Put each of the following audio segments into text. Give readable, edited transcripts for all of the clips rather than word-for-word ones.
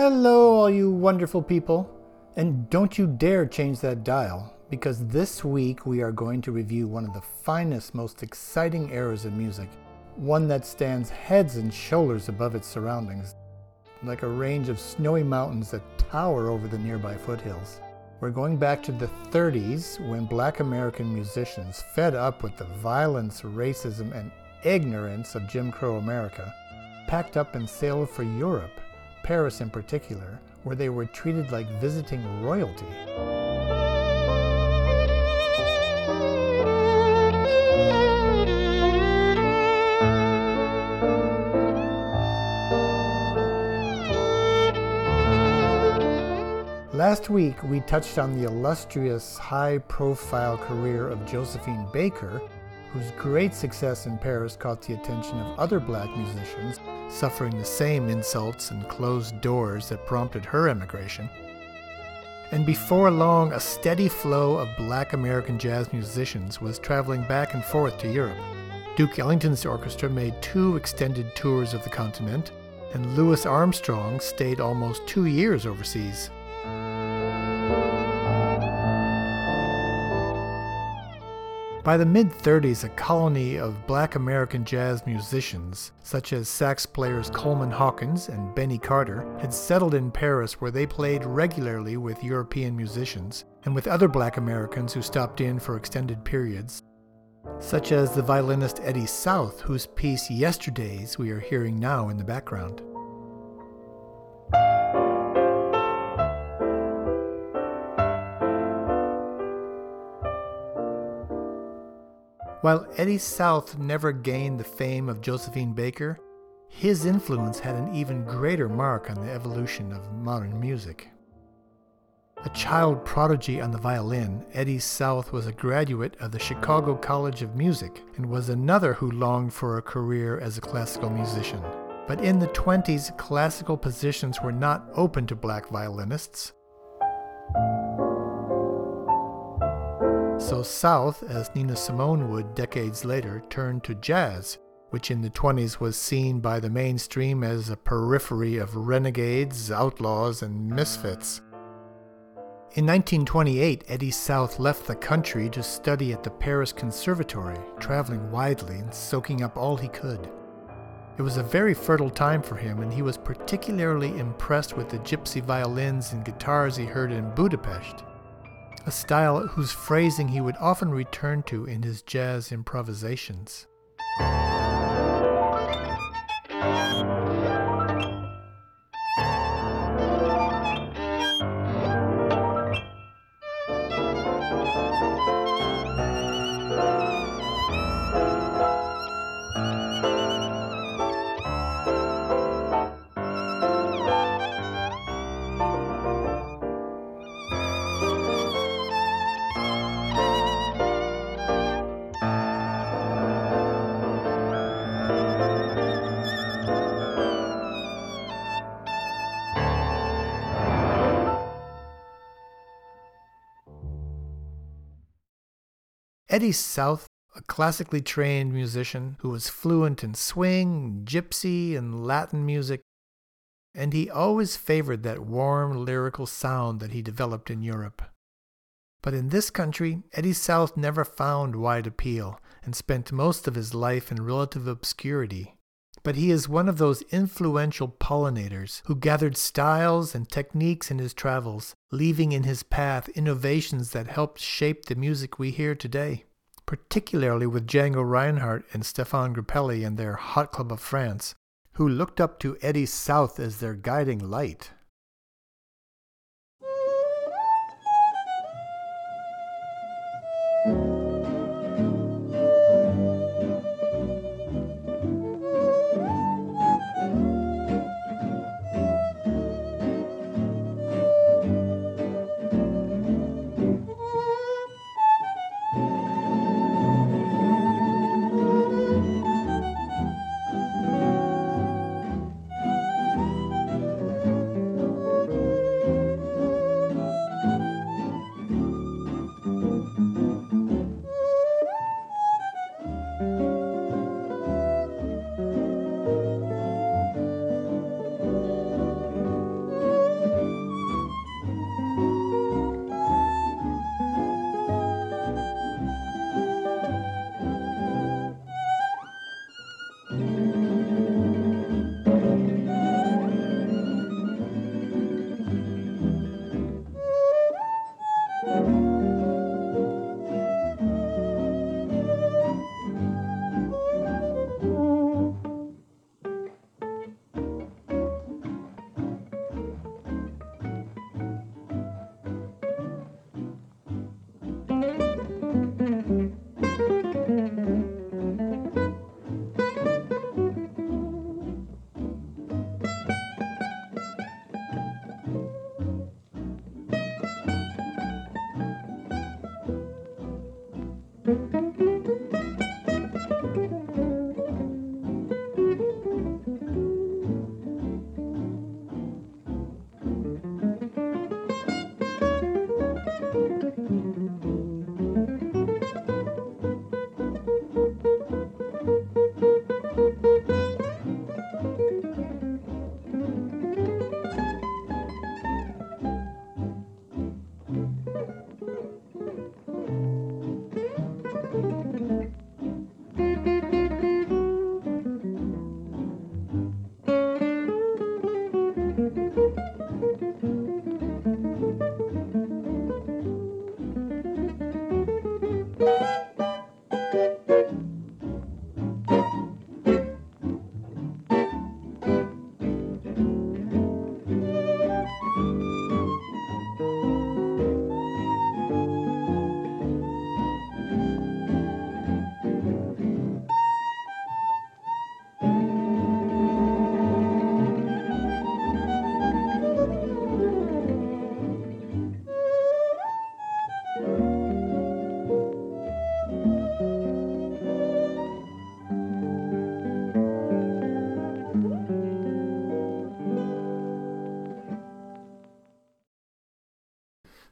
Hello, all you wonderful people. And don't you dare change that dial, because this week we are going to review one of the finest, most exciting eras of music. One that stands heads and shoulders above its surroundings, like a range of snowy mountains that tower over the nearby foothills. We're going back to the 30s, when Black American musicians, fed up with the violence, racism, and ignorance of Jim Crow America, packed up and sailed for Europe, Paris in particular, where they were treated like visiting royalty. Last week, we touched on the illustrious, high-profile career of Josephine Baker, whose great success in Paris caught the attention of other black musicians, suffering the same insults and closed doors that prompted her emigration. And before long, a steady flow of black American jazz musicians was traveling back and forth to Europe. Duke Ellington's orchestra made 2 extended tours of the continent, and Louis Armstrong stayed almost 2 years overseas. By the mid-30s, a colony of black American jazz musicians, such as sax players Coleman Hawkins and Benny Carter, had settled in Paris, where they played regularly with European musicians and with other black Americans who stopped in for extended periods, such as the violinist Eddie South, whose piece Yesterdays we are hearing now in the background. While Eddie South never gained the fame of Josephine Baker, his influence had an even greater mark on the evolution of modern music. A child prodigy on the violin, Eddie South was a graduate of the Chicago College of Music and was another who longed for a career as a classical musician. But in the 20s, classical positions were not open to black violinists. So South, as Nina Simone would decades later, turned to jazz, which in the 20s was seen by the mainstream as a periphery of renegades, outlaws, and misfits. In 1928, Eddie South left the country to study at the Paris Conservatory, traveling widely and soaking up all he could. It was a very fertile time for him, and he was particularly impressed with the gypsy violins and guitars he heard in Budapest, a style whose phrasing he would often return to in his jazz improvisations. Eddie South, a classically trained musician who was fluent in swing, gypsy, and Latin music, and he always favored that warm, lyrical sound that he developed in Europe. But in this country, Eddie South never found wide appeal and spent most of his life in relative obscurity. But he is one of those influential pollinators who gathered styles and techniques in his travels, leaving in his path innovations that helped shape the music we hear today, particularly with Django Reinhardt and Stéphane Grappelli and their Hot Club of France, who looked up to Eddie South as their guiding light.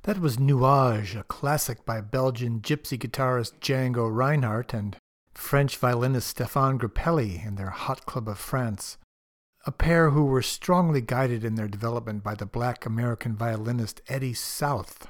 That was Nuage, a classic by Belgian gypsy guitarist Django Reinhardt and French violinist Stéphane Grappelli in their Hot Club of France, a pair who were strongly guided in their development by the black American violinist Eddie South.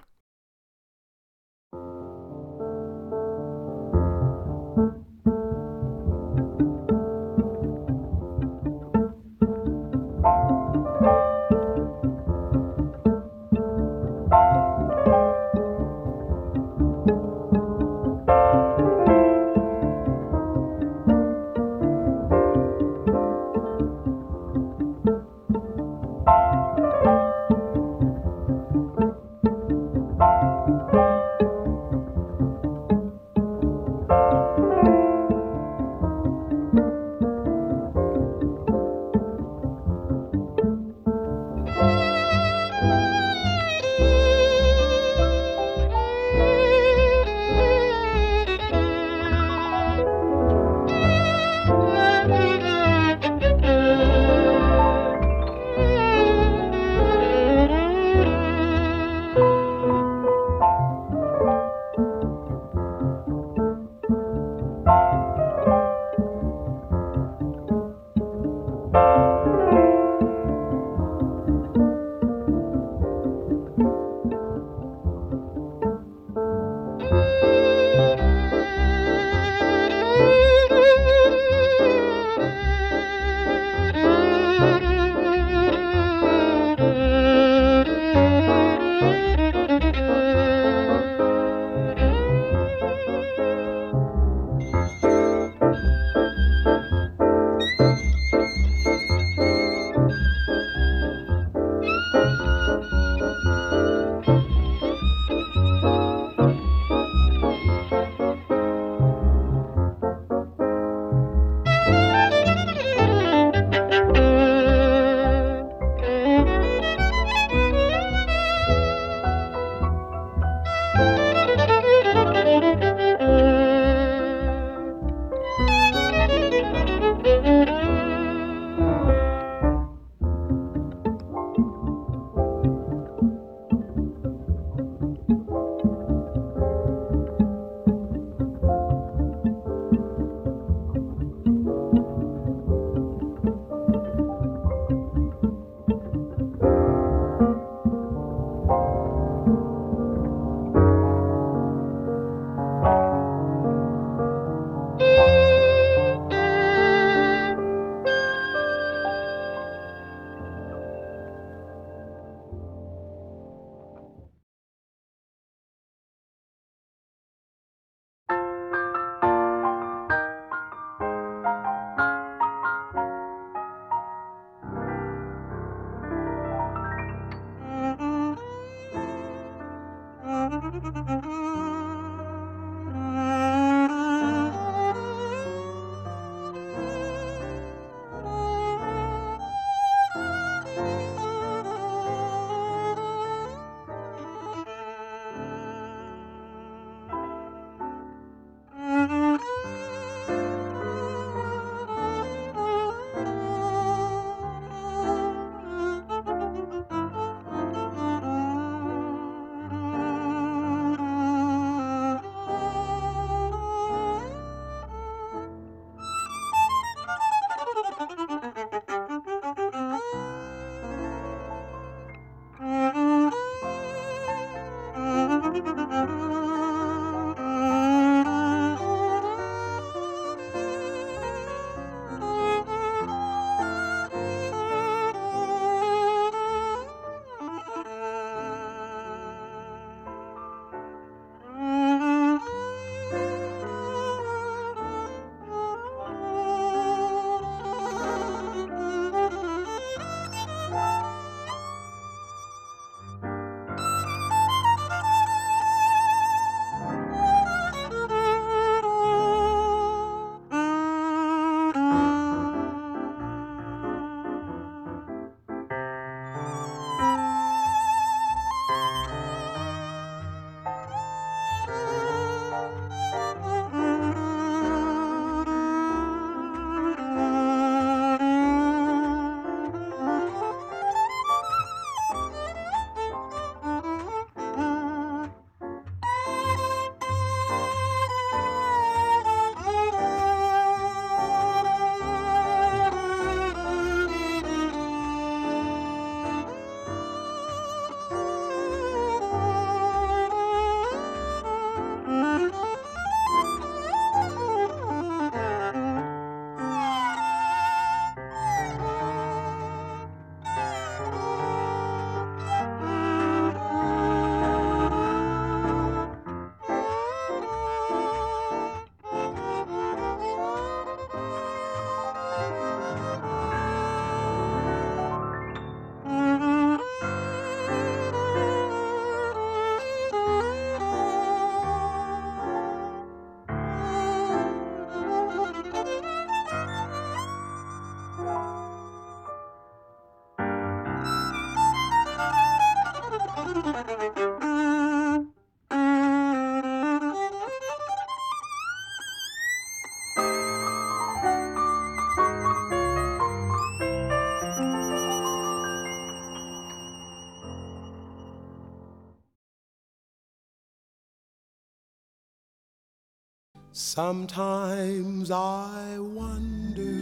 Sometimes I wonder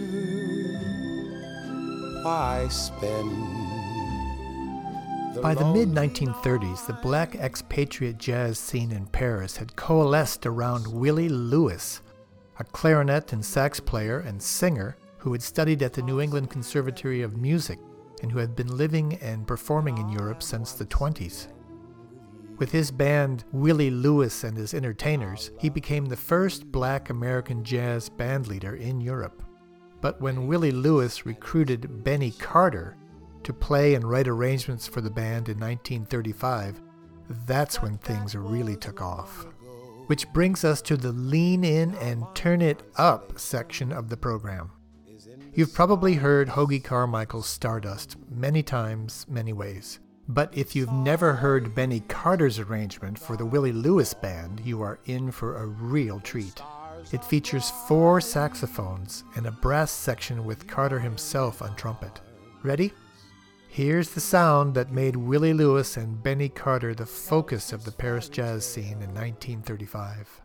why I spend. By the mid-1930s, the black expatriate jazz scene in Paris had coalesced around Willie Lewis, a clarinet and sax player and singer who had studied at the New England Conservatory of Music and who had been living and performing in Europe since the 20s. With his band Willie Lewis and His Entertainers, he became the first black American jazz bandleader in Europe. But when Willie Lewis recruited Benny Carter to play and write arrangements for the band in 1935, that's when things really took off. Which brings us to the Lean In and Turn It Up section of the program. You've probably heard Hoagy Carmichael's Stardust many times, many ways. But if you've never heard Benny Carter's arrangement for the Willie Lewis Band, you are in for a real treat. It features 4 saxophones and a brass section with Carter himself on trumpet. Ready? Here's the sound that made Willie Lewis and Benny Carter the focus of the Paris jazz scene in 1935.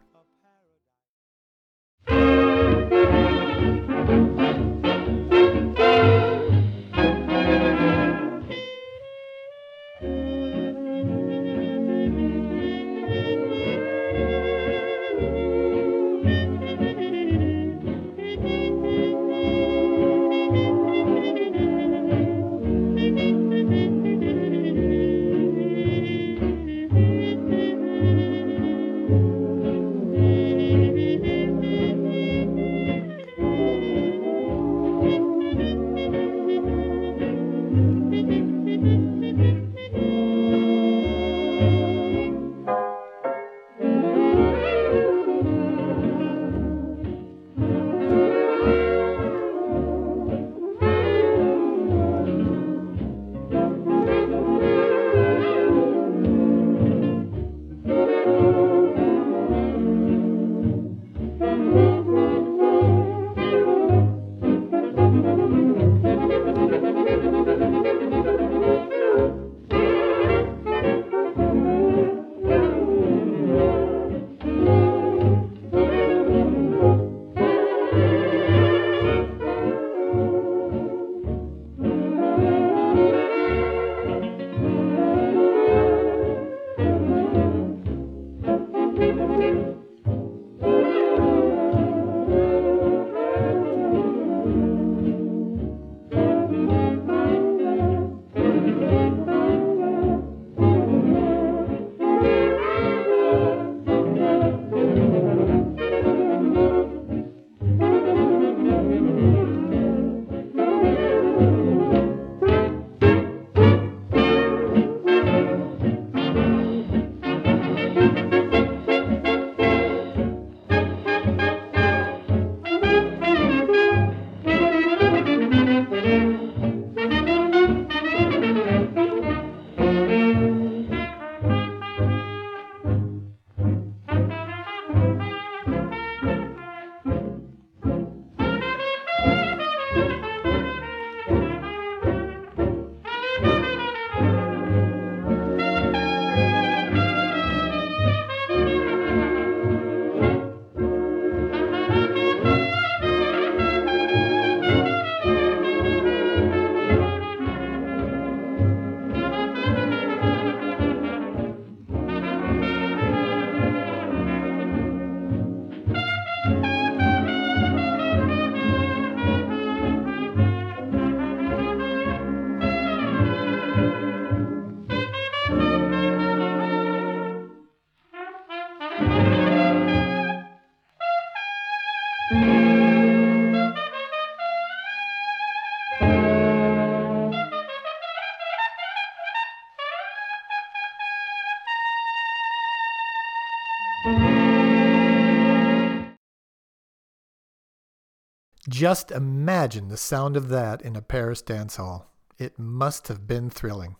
Just imagine the sound of that in a Paris dance hall. It must have been thrilling.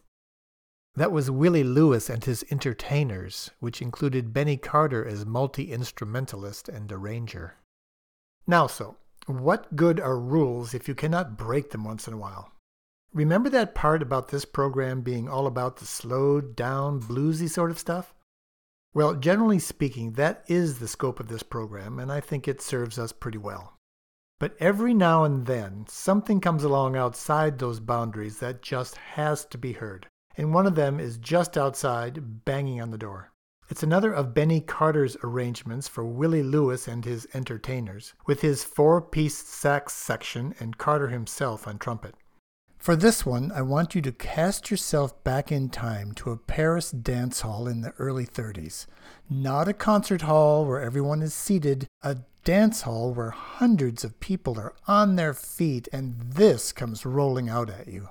That was Willie Lewis and His Entertainers, which included Benny Carter as multi-instrumentalist and arranger. Now what good are rules if you cannot break them once in a while? Remember that part about this program being all about the slowed down, bluesy sort of stuff? Well, generally speaking, that is the scope of this program, and I think it serves us pretty well. But every now and then, something comes along outside those boundaries that just has to be heard. And one of them is just outside, banging on the door. It's another of Benny Carter's arrangements for Willie Lewis and his Entertainers, with his 4-piece sax section and Carter himself on trumpet. For this one, I want you to cast yourself back in time to a Paris dance hall in the early 30s. Not a concert hall where everyone is seated, a dance hall where hundreds of people are on their feet and this comes rolling out at you.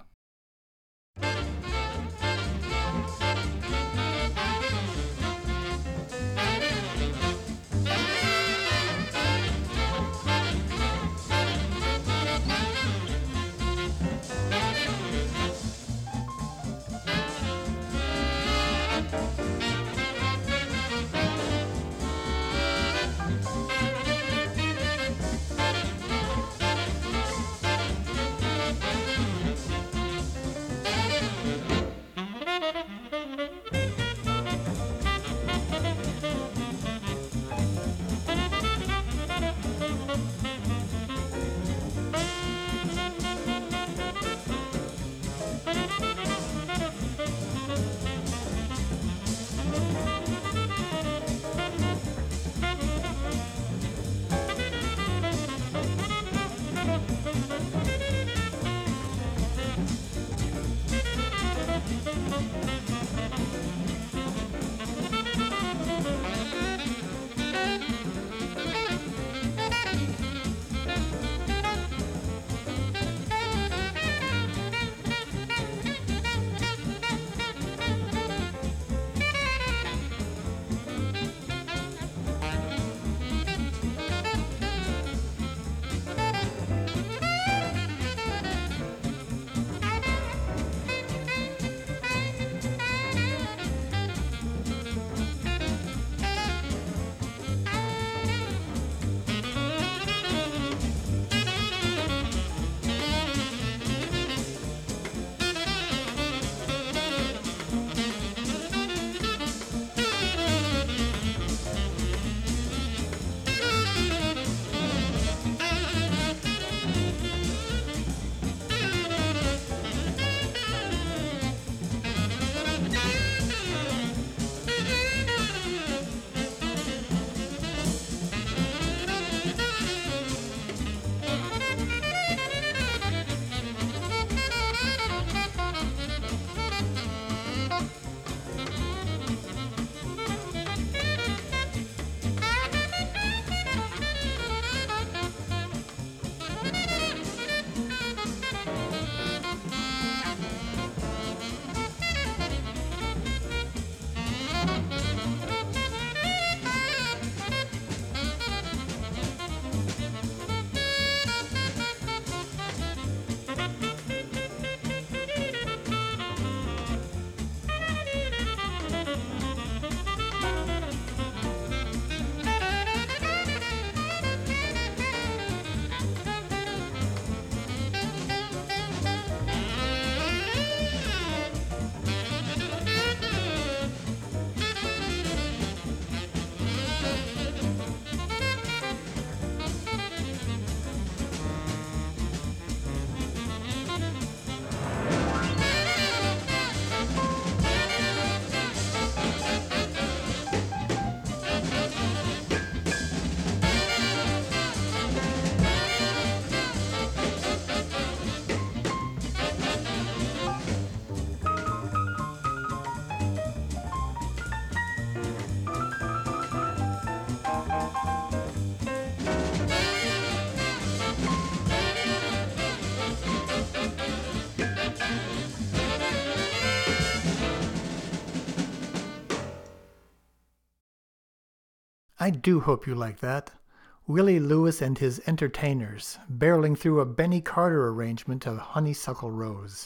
I do hope you like that. Willie Lewis and his Entertainers, barreling through a Benny Carter arrangement of Honeysuckle Rose.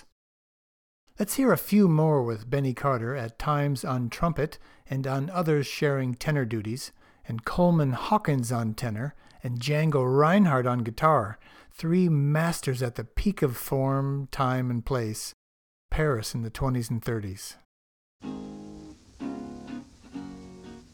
Let's hear a few more with Benny Carter, at times on trumpet and on others sharing tenor duties, and Coleman Hawkins on tenor, and Django Reinhardt on guitar, three masters at the peak of form, time, and place. Paris in the 20s and 30s.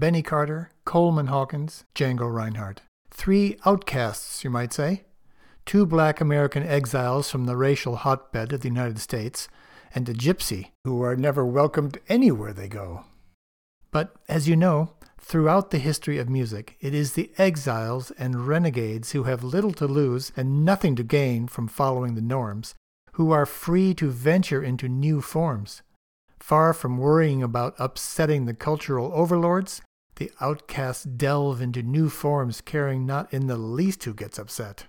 Benny Carter, Coleman Hawkins, Django Reinhardt. 3 outcasts, you might say. 2 black American exiles from the racial hotbed of the United States, and a gypsy who are never welcomed anywhere they go. But, as you know, throughout the history of music, it is the exiles and renegades who have little to lose and nothing to gain from following the norms, who are free to venture into new forms. Far from worrying about upsetting the cultural overlords, the outcasts delve into new forms, caring not in the least who gets upset.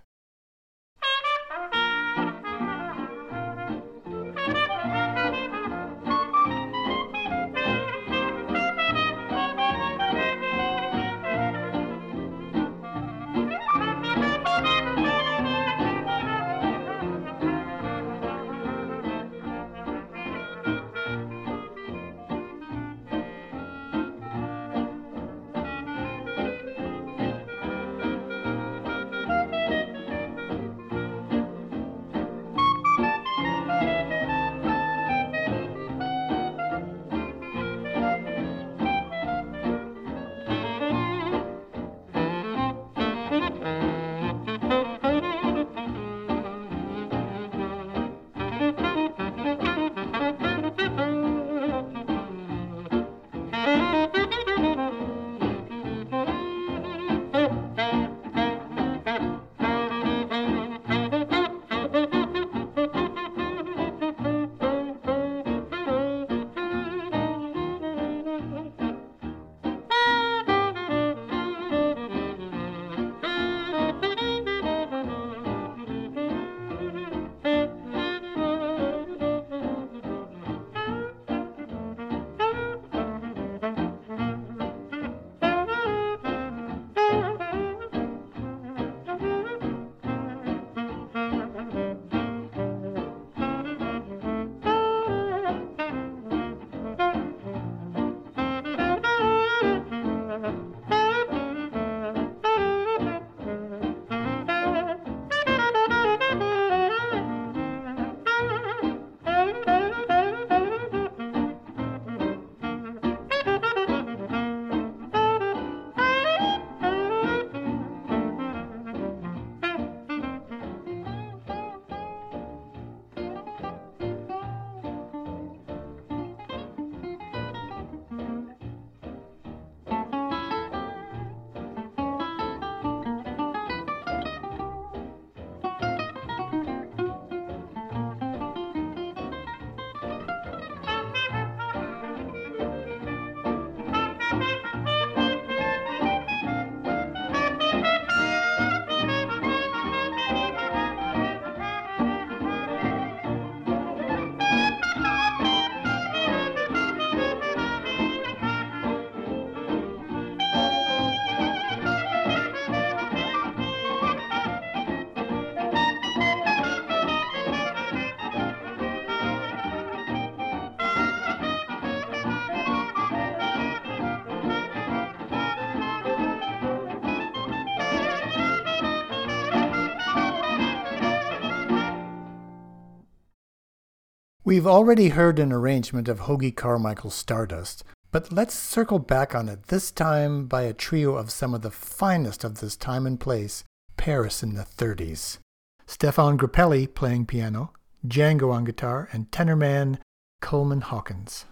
We've already heard an arrangement of Hoagy Carmichael's Stardust, but let's circle back on it, this time by a trio of some of the finest of this time and place, Paris in the 30s. Stefan Grappelli playing piano, Django on guitar, and tenorman Coleman Hawkins.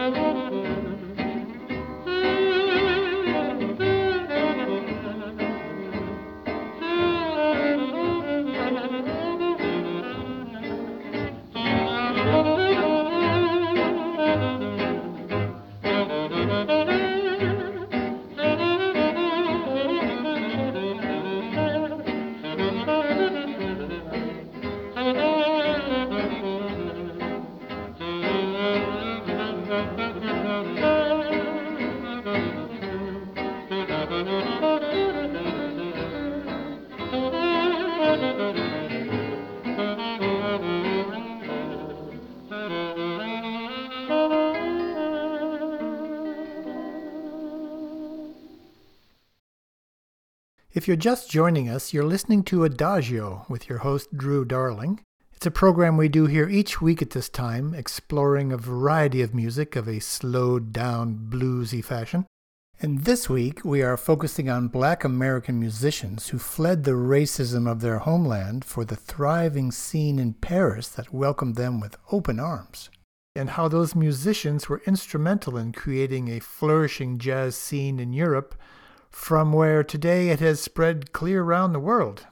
If you're just joining us, you're listening to Adagio with your host, Drew Darling. It's a program we do here each week at this time, exploring a variety of music of a slowed-down, bluesy fashion. And this week, we are focusing on Black American musicians who fled the racism of their homeland for the thriving scene in Paris that welcomed them with open arms, and how those musicians were instrumental in creating a flourishing jazz scene in Europe, from where today it has spread clear around the world.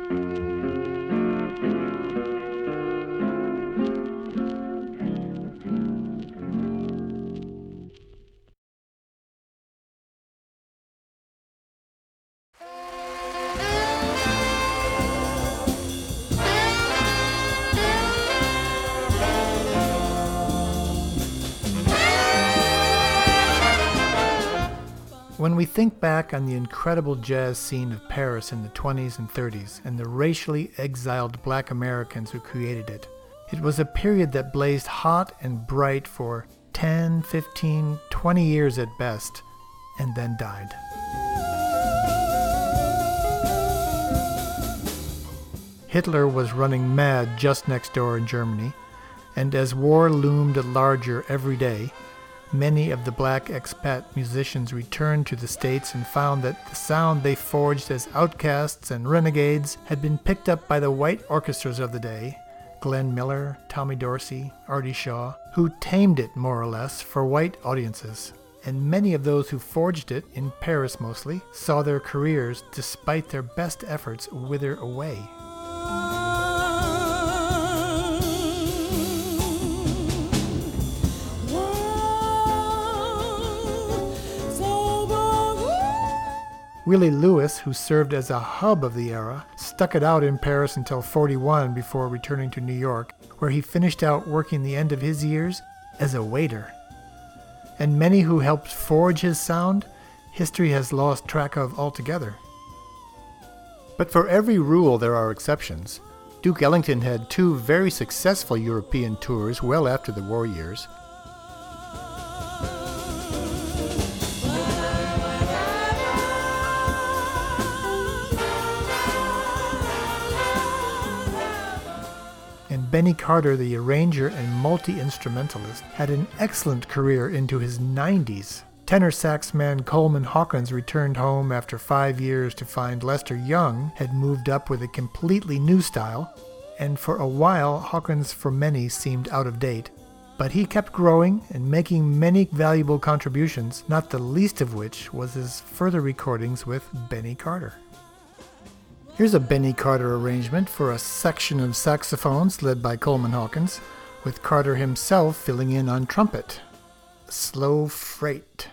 When we think back on the incredible jazz scene of Paris in the 20s and 30s and the racially exiled black Americans who created it, it was a period that blazed hot and bright for 10, 15, 20 years at best, and then died. Hitler was running mad just next door in Germany, and as war loomed larger every day, many of the black expat musicians returned to the States and found that the sound they forged as outcasts and renegades had been picked up by the white orchestras of the day, Glenn Miller, Tommy Dorsey, Artie Shaw, who tamed it more or less for white audiences. And many of those who forged it, in Paris mostly, saw their careers, despite their best efforts, wither away. Willie Lewis, who served as a hub of the era, stuck it out in Paris until 41 before returning to New York, where he finished out working the end of his years as a waiter. And many who helped forge his sound, history has lost track of altogether. But for every rule there are exceptions. Duke Ellington had 2 very successful European tours well after the war years. And Benny Carter, the arranger and multi-instrumentalist, had an excellent career into his 90s. Tenor sax man Coleman Hawkins returned home after 5 years to find Lester Young had moved up with a completely new style, and for a while Hawkins for many seemed out of date. But he kept growing and making many valuable contributions, not the least of which was his further recordings with Benny Carter. Here's a Benny Carter arrangement for a section of saxophones led by Coleman Hawkins, with Carter himself filling in on trumpet. Slow Freight.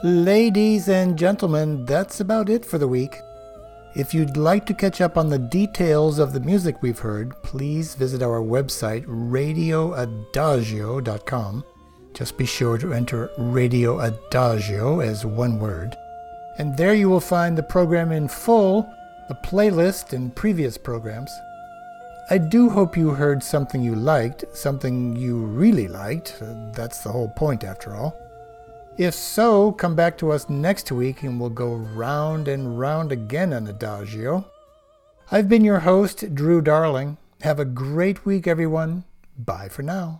Ladies and gentlemen, that's about it for the week. If you'd like to catch up on the details of the music we've heard, please visit our website, radioadagio.com. Just be sure to enter Radio Adagio as one word. And there you will find the program in full, a playlist and previous programs. I do hope you heard something you liked, something you really liked. That's the whole point after all. If so, come back to us next week and we'll go round and round again on Adagio. I've been your host, Drew Darling. Have a great week, everyone. Bye for now.